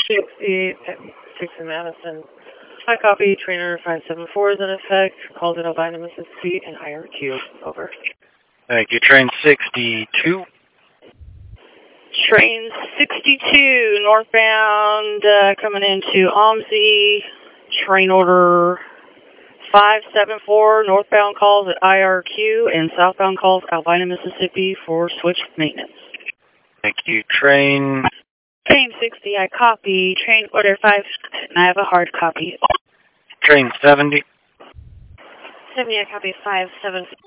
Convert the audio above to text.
60 at 6 in Madison. High copy, trainer 574 is in effect. Called in Albina, Mississippi, and IRQ. Over. Thank you. Train 62. Train 62, northbound, coming into OMSI. Train order 574, northbound calls at IRQ, and southbound calls Albina, Mississippi for switch maintenance. Thank you. Train 60, I copy. Train order 5, and I have a hard copy. Train 70. 70, I copy 574.